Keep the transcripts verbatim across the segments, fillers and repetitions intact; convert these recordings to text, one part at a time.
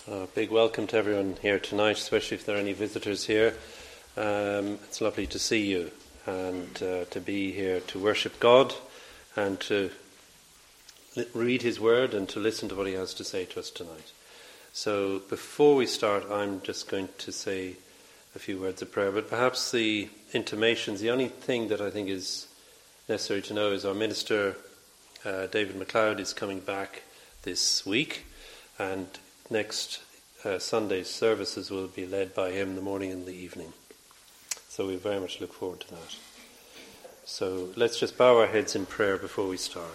A big welcome to everyone here tonight, especially if there are any visitors here. Um, it's lovely to see you and uh, to be here to worship God and to li- read His Word and to listen to what He has to say to us tonight. So before we start, I'm just going to say a few words of prayer, but perhaps the intimations, the only thing that I think is necessary to know is our minister, uh, David MacLeod, is coming back this week, and next uh, Sunday's services will be led by him in the morning and the evening. So we very much look forward to that. So let's just bow our heads in prayer before we start.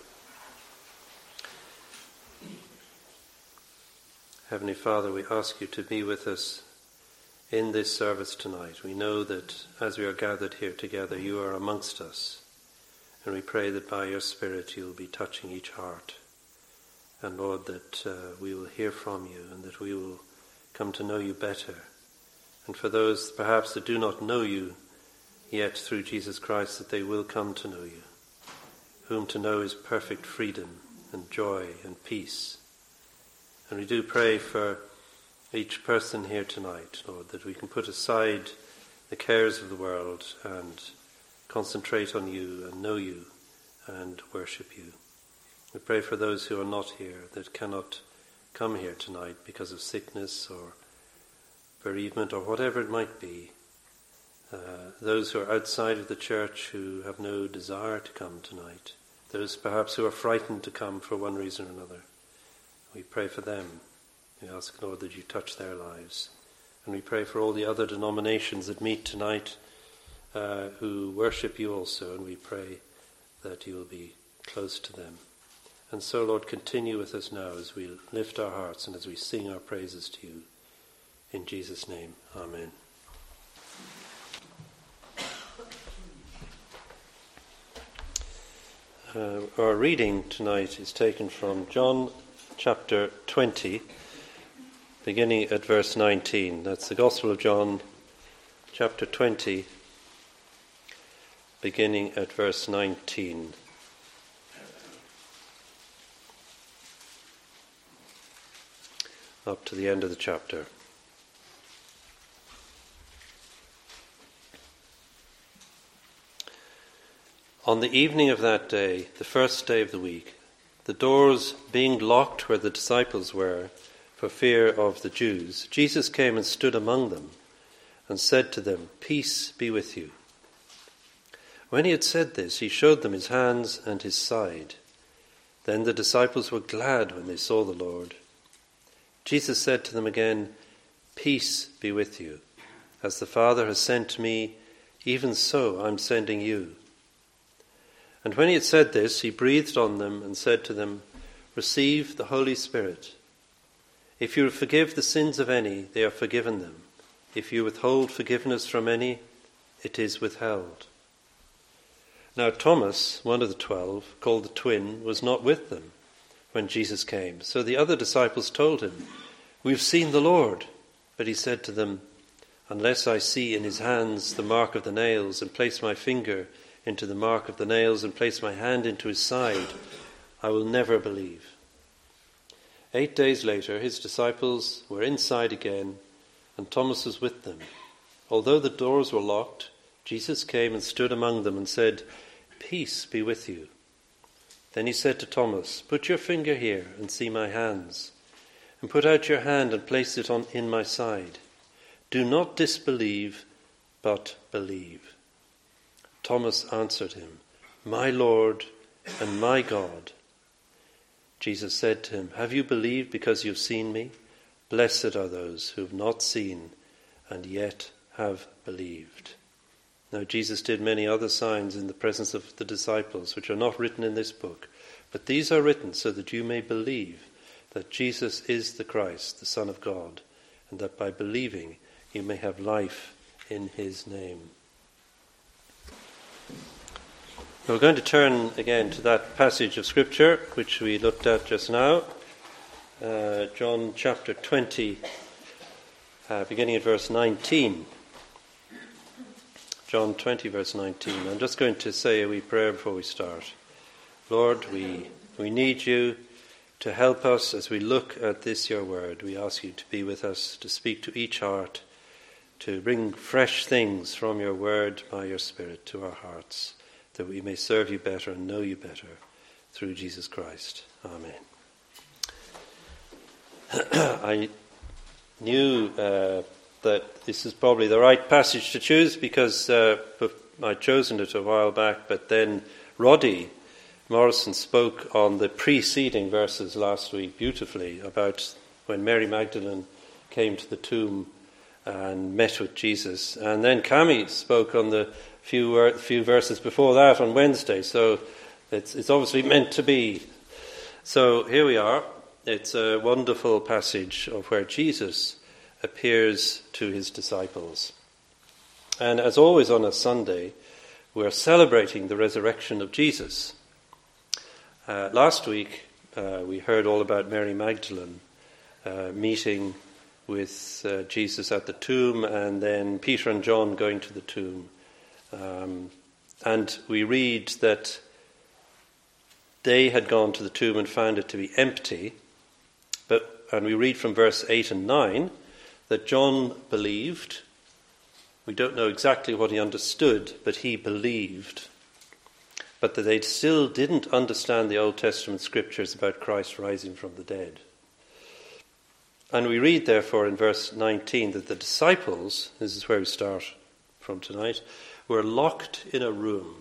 Heavenly Father, we ask you to be with us in this service tonight. We know that as we are gathered here together, you are amongst us. And we pray that by your Spirit you will be touching each heart. And Lord, that uh, we will hear from you and that we will come to know you better. And for those perhaps that do not know you yet through Jesus Christ, that they will come to know you, whom to know is perfect freedom and joy and peace. And we do pray for each person here tonight, Lord, that we can put aside the cares of the world and concentrate on you and know you and worship you. We pray for those who are not here, that cannot come here tonight because of sickness or bereavement or whatever it might be. Uh, those who are outside of the church who have no desire to come tonight. Those perhaps who are frightened to come for one reason or another. We pray for them. We ask, Lord, that you touch their lives. And we pray for all the other denominations that meet tonight uh, who worship you also. And we pray that you will be close to them. And so, Lord, continue with us now as we lift our hearts and as we sing our praises to you. In Jesus' name, amen. Uh, our reading tonight is taken from John chapter twenty, beginning at verse nineteen. That's the Gospel of John, chapter twenty, beginning at verse nineteen. Up to the end of the chapter. On the evening of that day, the first day of the week, the doors being locked where the disciples were, for fear of the Jews, Jesus came and stood among them and said to them, "Peace be with you." When he had said this, he showed them his hands and his side. Then the disciples were glad when they saw the Lord. Jesus said to them again, "Peace be with you. As the Father has sent me, even so I'm sending you." And when he had said this, he breathed on them and said to them, "Receive the Holy Spirit. If you forgive the sins of any, they are forgiven them. If you withhold forgiveness from any, it is withheld." Now Thomas, one of the twelve, called the twin, was not with them when Jesus came. So the other disciples told him, "We've seen the Lord." But he said to them, "Unless I see in his hands the mark of the nails, and place my finger into the mark of the nails, and place my hand into his side, I will never believe." Eight days later, his disciples were inside again, and Thomas was with them. Although the doors were locked, Jesus came and stood among them and said, "Peace be with you." Then he said to Thomas, "Put your finger here and see my hands, and put out your hand and place it on in my side. Do not disbelieve, but believe." Thomas answered him, "My Lord and my God." Jesus said to him, "Have you believed because you've seen me? Blessed are those who have not seen and yet have believed." Now Jesus did many other signs in the presence of the disciples, which are not written in this book, but these are written so that you may believe that Jesus is the Christ, the Son of God, and that by believing you may have life in his name. Now we're going to turn again to that passage of Scripture which we looked at just now, uh, John chapter twenty, uh, beginning at verse nineteen. John twenty, verse nineteen. I'm just going to say a wee prayer before we start. Lord, we, we need you. to help us as we look at this, your word. We ask you to be with us, to speak to each heart, to bring fresh things from your word by your Spirit to our hearts, that we may serve you better and know you better through Jesus Christ. Amen. I knew uh, that this is probably the right passage to choose because uh, I'd chosen it a while back, but then Roddy Morrison spoke on the preceding verses last week beautifully about when Mary Magdalene came to the tomb and met with Jesus. And then Cami spoke on the few few verses before that on Wednesday. So it's, it's obviously meant to be. So here we are. It's a wonderful passage of where Jesus appears to his disciples. And as always on a Sunday, we're celebrating the resurrection of Jesus. Uh, last week, uh, we heard all about Mary Magdalene uh, meeting with uh, Jesus at the tomb, and then Peter and John going to the tomb. Um, and we read that they had gone to the tomb and found it to be empty. But and we read from verse eight and nine that John believed. We don't know exactly what he understood, but he believed. But that they still didn't understand the Old Testament scriptures about Christ rising from the dead. And we read, therefore, in verse nineteen that the disciples, this is where we start from tonight, were locked in a room.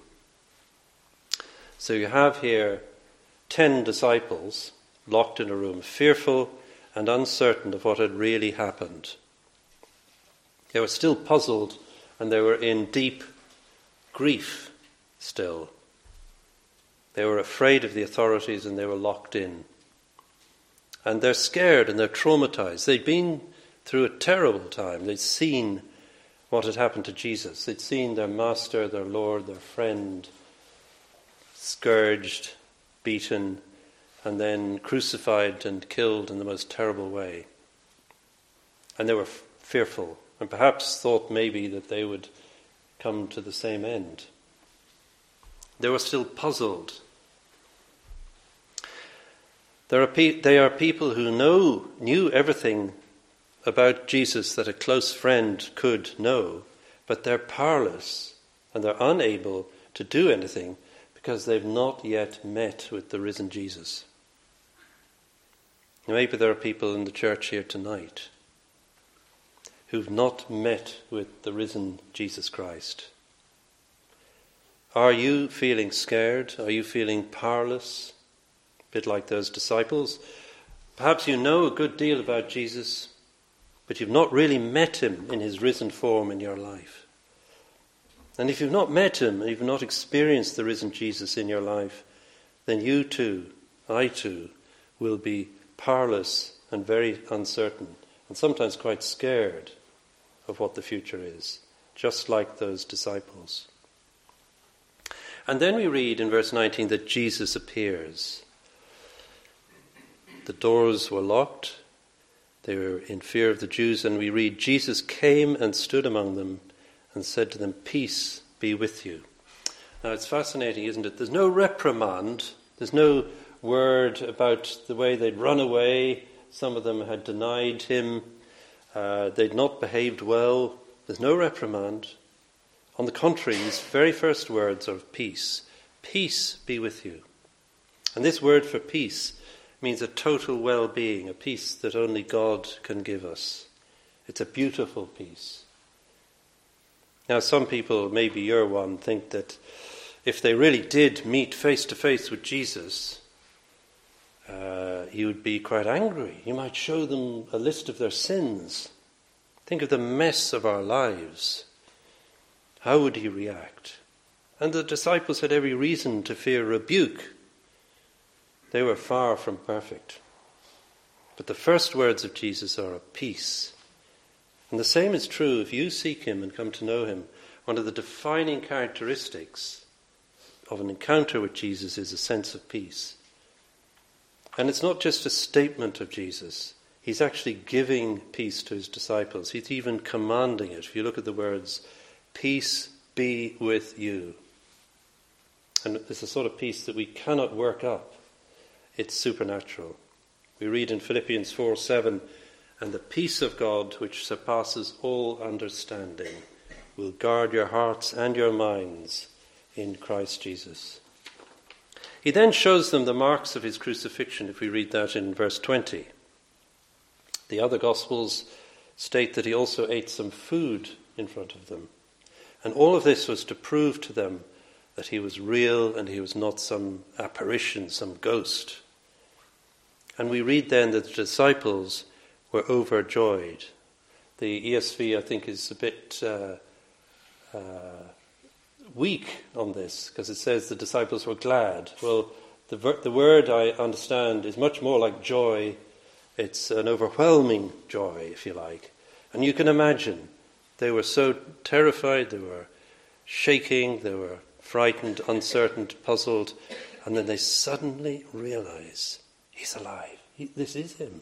So you have here ten disciples locked in a room, fearful and uncertain of what had really happened. They were still puzzled and they were in deep grief still. They were afraid of the authorities and they were locked in. And they're scared and they're traumatized. They'd been through a terrible time. They'd seen what had happened to Jesus. They'd seen their master, their Lord, their friend, scourged, beaten, and then crucified and killed in the most terrible way. And they were f- fearful and perhaps thought maybe that they would come to the same end. They were still puzzled. There are pe- they are people who know knew everything about Jesus that a close friend could know, but they're powerless and they're unable to do anything because they've not yet met with the risen Jesus. Maybe there are people in the church here tonight who've not met with the risen Jesus Christ. Are you feeling scared? Are you feeling powerless? A bit like those disciples. Perhaps you know a good deal about Jesus, but you've not really met him in his risen form in your life. And if you've not met him, and you've not experienced the risen Jesus in your life, then you too, I too, will be powerless and very uncertain, and sometimes quite scared of what the future is, just like those disciples. And then we read in verse nineteen that Jesus appears. The doors were locked. They were in fear of the Jews, and we read, Jesus came and stood among them and said to them, "Peace be with you." Now it's fascinating, isn't it? There's no reprimand. There's no word about the way they'd run away. Some of them had denied him. Uh, they'd not behaved well. There's no reprimand. On the contrary, his very first words are of peace. Peace be with you. And this word for peace means a total well-being, a peace that only God can give us. It's a beautiful peace. Now, some people, maybe you're one, think that if they really did meet face to face with Jesus, uh, he would be quite angry. He might show them a list of their sins. Think of the mess of our lives. How would he react? And the disciples had every reason to fear rebuke. They were far from perfect. But the first words of Jesus are of peace. And the same is true if you seek him and come to know him. One of the defining characteristics of an encounter with Jesus is a sense of peace. And it's not just a statement of Jesus. He's actually giving peace to his disciples. He's even commanding it. If you look at the words, peace be with you. And it's a sort of peace that we cannot work up. It's supernatural. We read in Philippians four seven, "And the peace of God, which surpasses all understanding, will guard your hearts and your minds in Christ Jesus." He then shows them the marks of his crucifixion, if we read that in verse twenty. The other Gospels state that he also ate some food in front of them. And all of this was to prove to them that he was real and he was not some apparition, some ghost. And we read then that the disciples were overjoyed. The E S V, I think, is a bit uh, uh, weak on this, because it says the disciples were glad. Well, the, ver- the word, I understand, is much more like joy. It's an overwhelming joy, if you like. And you can imagine, they were so terrified, they were shaking, they were frightened, uncertain, puzzled, and then they suddenly realize, he's alive. He, this is him.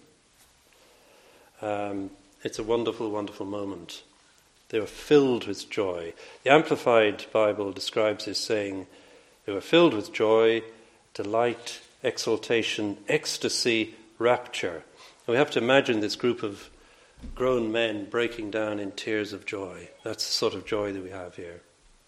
Um, it's a wonderful, wonderful moment. They were filled with joy. The Amplified Bible describes this saying, they were filled with joy, delight, exultation, ecstasy, rapture. And we have to imagine this group of grown men breaking down in tears of joy. That's the sort of joy that we have here.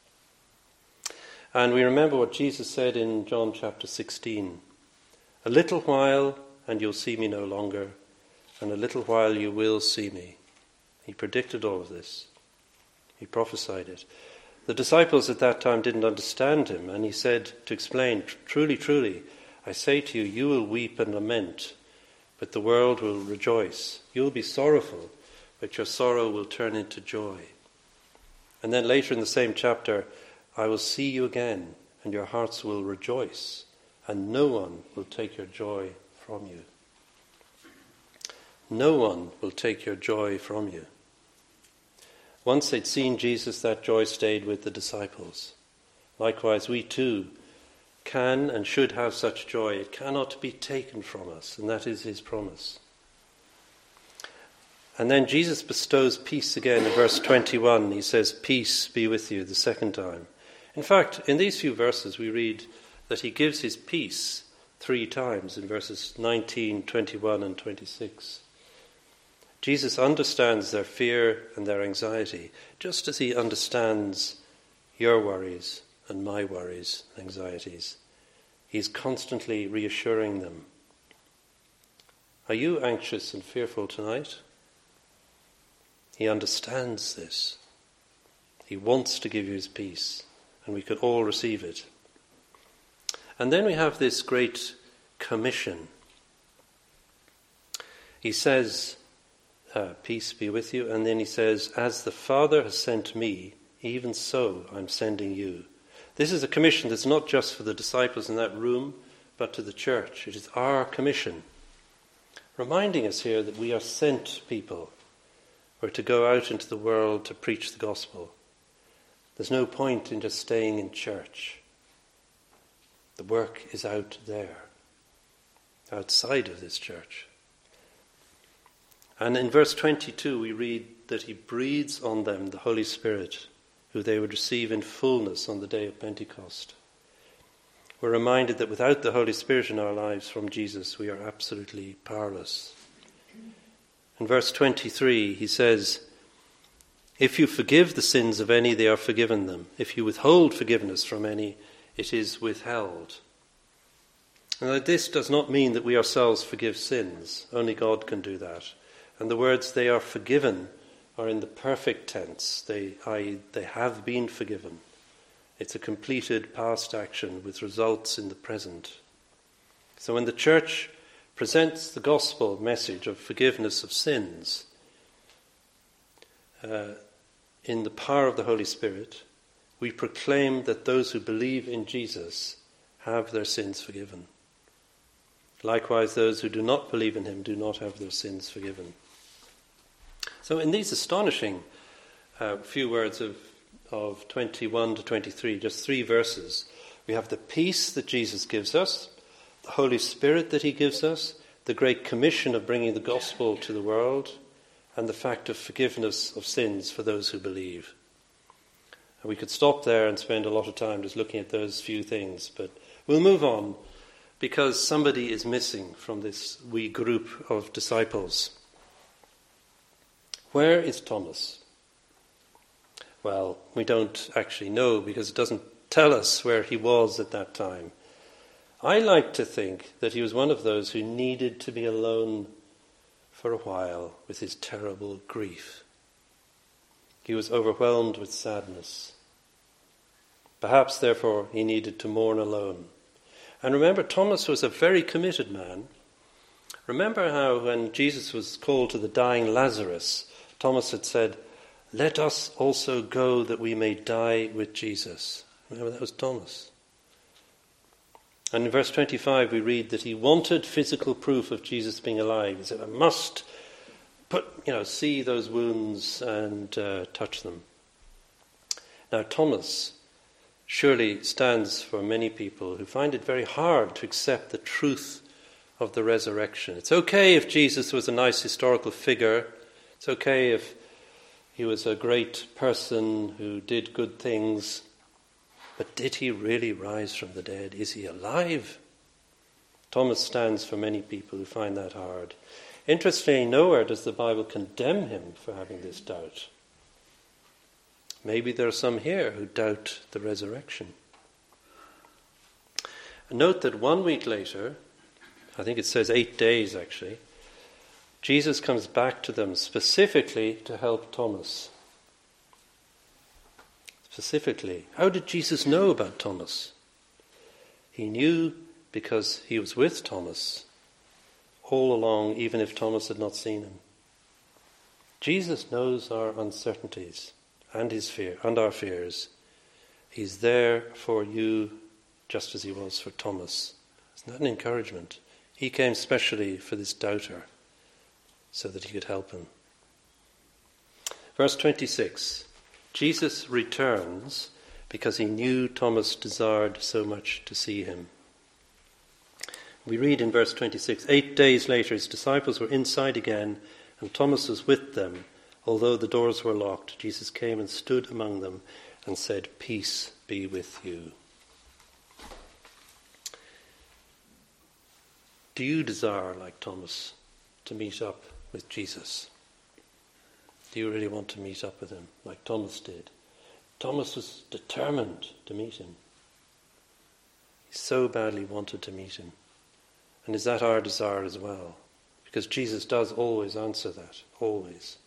And we remember what Jesus said in John chapter sixteen. "A little while and you'll see me no longer, and a little while you will see me." He predicted all of this. He prophesied it. The disciples at that time didn't understand him, and he said to explain, "Truly, truly, I say to you, you will weep and lament, but the world will rejoice. You'll be sorrowful, but your sorrow will turn into joy." And then later in the same chapter, "I will see you again, and your hearts will rejoice, and no one will take your joy from you." No one will take your joy from you. Once they'd seen Jesus, that joy stayed with the disciples. Likewise, we too can and should have such joy. It cannot be taken from us, and that is his promise. And then Jesus bestows peace again in verse twenty-one. He says, "Peace be with you," the second time. In fact, in these few verses we read that he gives his peace three times in verses nineteen, twenty-one and twenty-six. Jesus understands their fear and their anxiety, just as he understands your worries and my worries and anxieties. He's constantly reassuring them. Are you anxious and fearful tonight? He understands this. He wants to give you his peace, and we could all receive it. And then we have this great commission. He says, uh, "Peace be with you," and then he says, "As the Father has sent me, even so I'm sending you." This is a commission that's not just for the disciples in that room, but to the church. It is our commission, reminding us here that we are sent people. We're to go out into the world to preach the gospel. There's no point in just staying in church. The work is out there, outside of this church. And in verse twenty-two we read that he breathes on them the Holy Spirit, who they would receive in fullness on the day of Pentecost. We're reminded that without the Holy Spirit in our lives from Jesus, we are absolutely powerless. In verse twenty-three he says, "If you forgive the sins of any, they are forgiven them. If you withhold forgiveness from any, it is withheld." Now, this does not mean that we ourselves forgive sins. Only God can do that. And the words "they are forgiven" are in the perfect tense. They, that is, they have been forgiven. It's a completed past action with results in the present. So when the church presents the gospel message of forgiveness of sins uh, in the power of the Holy Spirit, we proclaim that those who believe in Jesus have their sins forgiven. Likewise, those who do not believe in him do not have their sins forgiven. So in these astonishing uh, few words of, of twenty-one to twenty-three, just three verses, we have the peace that Jesus gives us, the Holy Spirit that he gives us, the great commission of bringing the gospel to the world, and the fact of forgiveness of sins for those who believe. And we could stop there and spend a lot of time just looking at those few things, but we'll move on because somebody is missing from this wee group of disciples. Where is Thomas? Well, we don't actually know because it doesn't tell us where he was at that time. I like to think that he was one of those who needed to be alone for a while with his terrible grief. He was overwhelmed with sadness. Perhaps, therefore, he needed to mourn alone. And remember, Thomas was a very committed man. Remember how when Jesus was called to the dying Lazarus, Thomas had said, "Let us also go that we may die with Jesus." Remember, that was Thomas. And in verse twenty-five we read that he wanted physical proof of Jesus being alive. He said, "I must put, you know, see those wounds and uh, touch them." Now, Thomas surely stands for many people who find it very hard to accept the truth of the resurrection. It's okay if Jesus was a nice historical figure. It's okay if he was a great person who did good things. But did he really rise from the dead? Is he alive? Thomas stands for many people who find that hard. Interestingly, nowhere does the Bible condemn him for having this doubt. Maybe there are some here who doubt the resurrection. And note that one week later, I think it says eight days actually, Jesus comes back to them specifically to help Thomas. Specifically, how did Jesus know about Thomas? He knew because he was with Thomas all along, even if Thomas had not seen him. Jesus knows our uncertainties and his fear and our fears. He's there for you just as he was for Thomas. Isn't that an encouragement? He came specially for this doubter so that he could help him. Verse twenty-six. Jesus returns because he knew Thomas desired so much to see him. We read in verse twenty-six, eight days later his disciples were inside again and Thomas was with them. Although the doors were locked, Jesus came and stood among them and said, "Peace be with you." Do you desire, like Thomas, to meet up with Jesus? Do you really want to meet up with him like Thomas did? Thomas was determined to meet him. He so badly wanted to meet him. And is that our desire as well? Because Jesus does always answer that, always.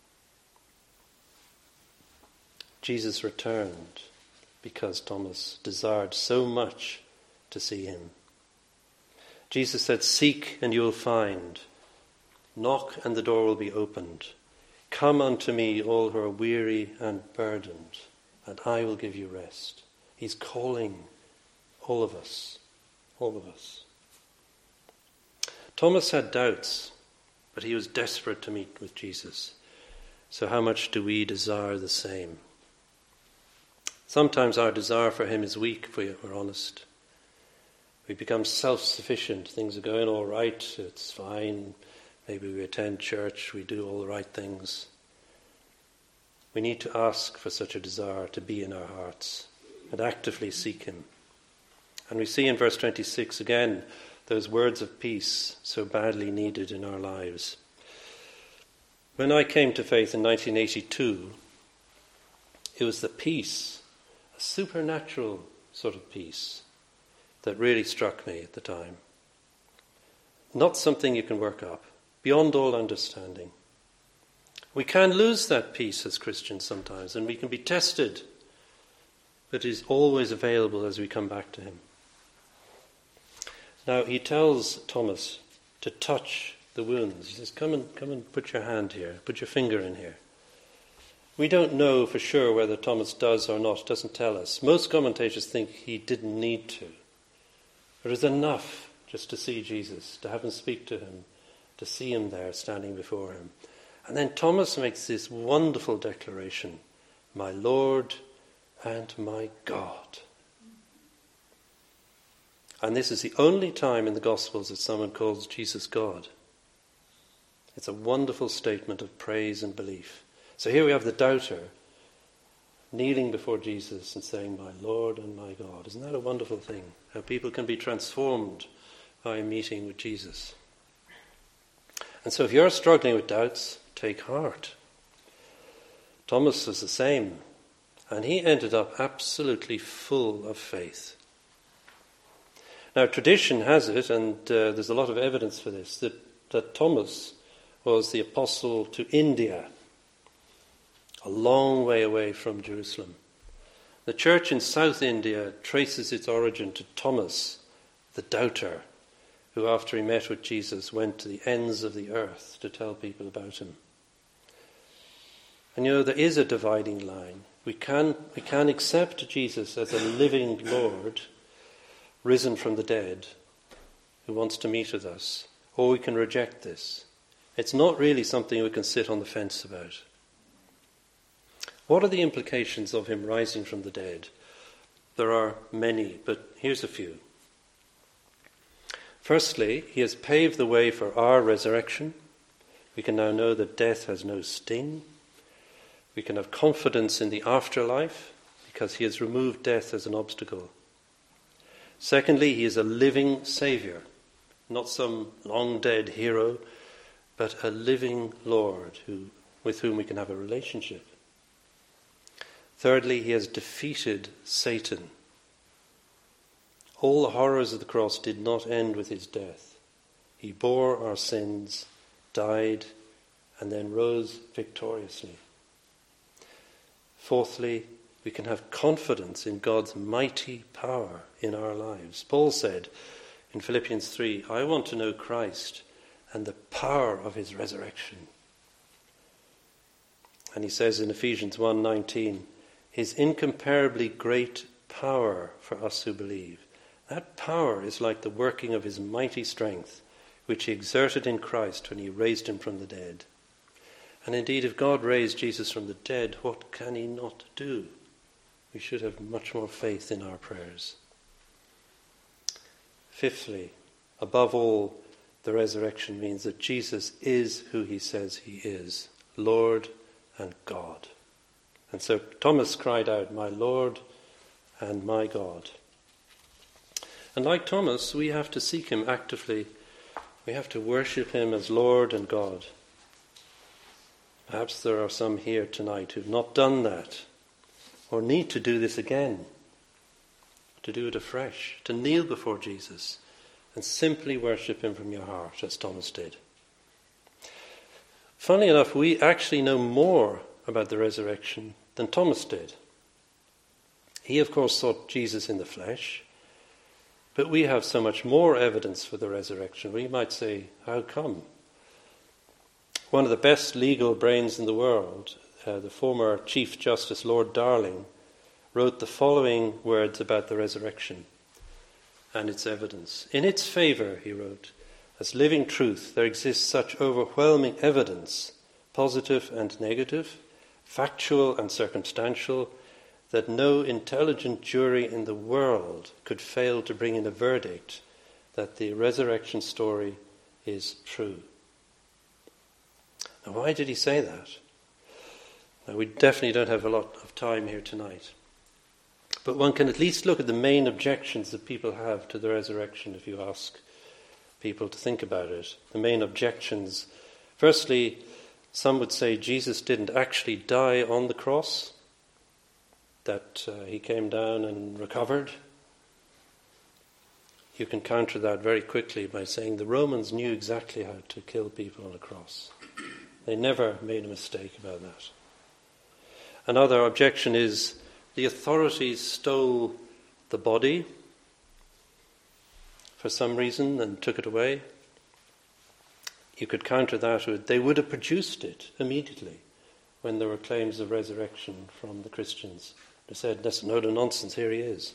Jesus returned because Thomas desired so much to see him. Jesus said, "Seek and you will find. Knock and the door will be opened. Come unto me, all who are weary and burdened, and I will give you rest." He's calling all of us, all of us. Thomas had doubts, but he was desperate to meet with Jesus. So how much do we desire the same? Sometimes our desire for him is weak, if we're honest. We become self-sufficient. Things are going all right, it's fine. Maybe we attend church, we do all the right things. We need to ask for such a desire to be in our hearts and actively seek him. And we see in verse twenty-six again those words of peace so badly needed in our lives. When I came to faith in nineteen eighty-two, it was the peace, a supernatural sort of peace, that really struck me at the time. Not something you can work up, beyond all understanding. We can lose that peace as Christians sometimes, and we can be tested, but it is always available as we come back to him. Now he tells Thomas to touch the wounds. He says, come and come and put your hand here, put your finger in here. We don't know for sure whether Thomas does or not. It doesn't tell us. Most commentators think he didn't need to. It was enough just to see Jesus, to have him speak to him, to see him there standing before him. And then Thomas makes this wonderful declaration, "My Lord and my God." And this is the only time in the Gospels that someone calls Jesus God. It's a wonderful statement of praise and belief. So here we have the doubter kneeling before Jesus and saying, "My Lord and my God." Isn't that a wonderful thing? How people can be transformed by meeting with Jesus. And so if you're struggling with doubts, take heart. Thomas was the same, and he ended up absolutely full of faith. Now, tradition has it, and uh, there's a lot of evidence for this, that, that Thomas was the apostle to India, a long way away from Jerusalem. The church in South India traces its origin to Thomas, the doubter, who after he met with Jesus went to the ends of the earth to tell people about him. And you know, there is a dividing line. We can, we can accept Jesus as a living Lord, risen from the dead, who wants to meet with us, or we can reject this. It's not really something we can sit on the fence about. What are the implications of him rising from the dead? There are many, but here's a few. Firstly, he has paved the way for our resurrection. We can now know that death has no sting. We can have confidence in the afterlife because he has removed death as an obstacle. Secondly, he is a living Saviour, not some long-dead hero, but a living Lord who, with whom we can have a relationship. Thirdly, he has defeated Satan. All the horrors of the cross did not end with his death. He bore our sins, died, and then rose victoriously. Fourthly, we can have confidence in God's mighty power in our lives. Paul said in Philippians three, I want to know Christ and the power of his resurrection. And he says in Ephesians one nineteen, his incomparably great power for us who believe. That power is like the working of his mighty strength, which he exerted in Christ when he raised him from the dead. And indeed, if God raised Jesus from the dead, what can he not do? We should have much more faith in our prayers. Fifthly, above all, the resurrection means that Jesus is who he says he is, Lord and God. And so Thomas cried out, my Lord and my God. And like Thomas, we have to seek him actively. We have to worship him as Lord and God. Perhaps there are some here tonight who've not done that, or need to do this again, to do it afresh, to kneel before Jesus and simply worship him from your heart, as Thomas did. Funnily enough, we actually know more about the resurrection than Thomas did. He, of course, saw Jesus in the flesh, but we have so much more evidence for the resurrection. We might say, how come? One of the best legal brains in the world, uh, the former Chief Justice Lord Darling, wrote the following words about the resurrection and its evidence. In its favour, he wrote, as living truth, there exists such overwhelming evidence, positive and negative, factual and circumstantial, that no intelligent jury in the world could fail to bring in a verdict that the resurrection story is true. Now, why did he say that? Now, we definitely don't have a lot of time here tonight. But one can at least look at the main objections that people have to the resurrection if you ask people to think about it. The main objections. Firstly, some would say Jesus didn't actually die on the cross, that uh, he came down and recovered. You can counter that very quickly by saying the Romans knew exactly how to kill people on a cross. They never made a mistake about that. Another objection is the authorities stole the body for some reason and took it away. You could counter that with they would have produced it immediately when there were claims of resurrection from the Christians. They said, that's no nonsense, here he is.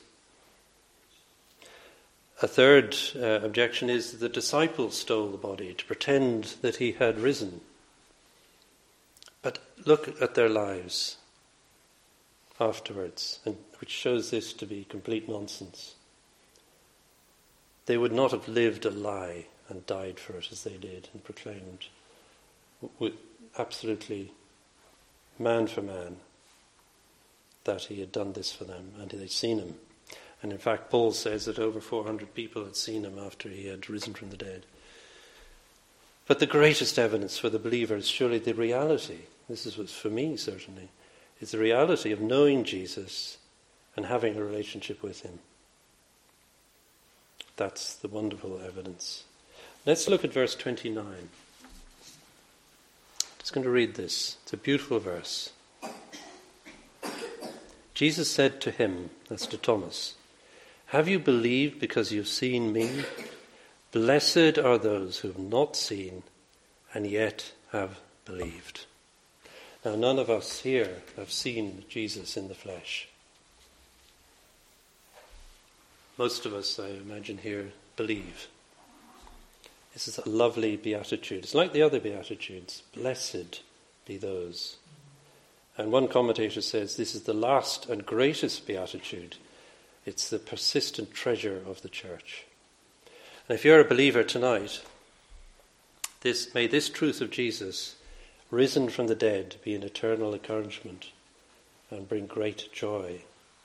A third uh, objection is that the disciples stole the body to pretend that he had risen. But look at their lives afterwards, and which shows this to be complete nonsense. They would not have lived a lie and died for it as they did and proclaimed with absolutely man for man that he had done this for them and they'd seen him. And in fact, Paul says that over four hundred people had seen him after he had risen from the dead. But the greatest evidence for the believer is surely the reality. This is what's for me, certainly. It's the reality of knowing Jesus and having a relationship with him. That's the wonderful evidence. Let's look at verse twenty-nine. I'm just going to read this. It's a beautiful verse. Jesus said to him, that's to Thomas, "Have you believed because you've seen me? Blessed are those who have not seen and yet have believed." Now, none of us here have seen Jesus in the flesh. Most of us, I imagine here, believe. This is a lovely beatitude. It's like the other beatitudes. Blessed be those. And one commentator says this is the last and greatest beatitude. It's the persistent treasure of the church. And if you're a believer tonight, this, may this truth of Jesus, risen from the dead, be an eternal encouragement and bring great joy.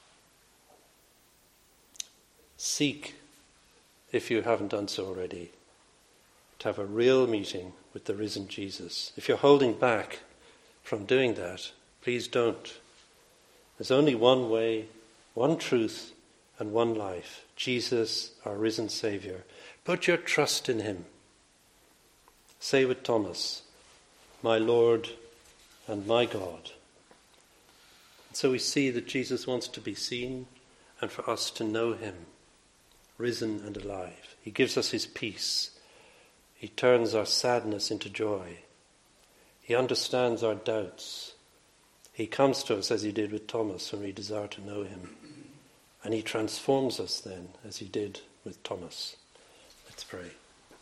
Seek, if you haven't done so already, to have a real meeting with the risen Jesus. If you're holding back from doing that, please don't. There's only one way, one truth, and one life. Jesus, our risen Saviour. Put your trust in him. Say with Thomas, "My Lord and my God." And so we see that Jesus wants to be seen and for us to know him, risen and alive. He gives us his peace. He turns our sadness into joy. He understands our doubts. He comes to us as he did with Thomas when we desire to know him. And he transforms us then as he did with Thomas. Let's pray.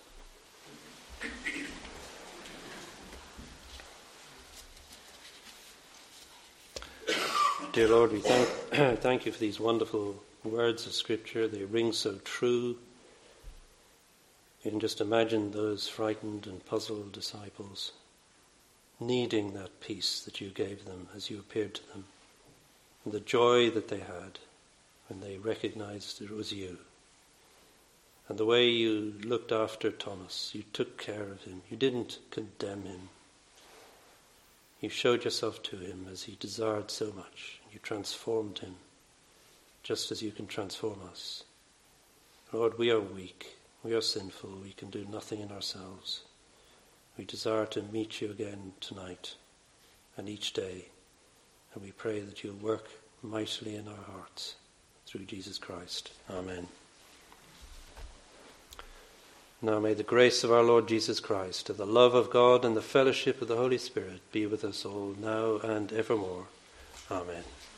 Dear Lord, we thank, thank you for these wonderful words of Scripture. They ring so true. You can just imagine those frightened and puzzled disciples needing that peace that you gave them as you appeared to them, and the joy that they had when they recognized it was you. And the way you looked after Thomas, you took care of him. You didn't condemn him. You showed yourself to him as he desired so much. You transformed him, just as you can transform us. Lord, we are weak. We are sinful. We can do nothing in ourselves. We desire to meet you again tonight and each day. And we pray that you'll work mightily in our hearts through Jesus Christ. Amen. Now may the grace of our Lord Jesus Christ, and the love of God, and the fellowship of the Holy Spirit be with us all now and evermore. Amen.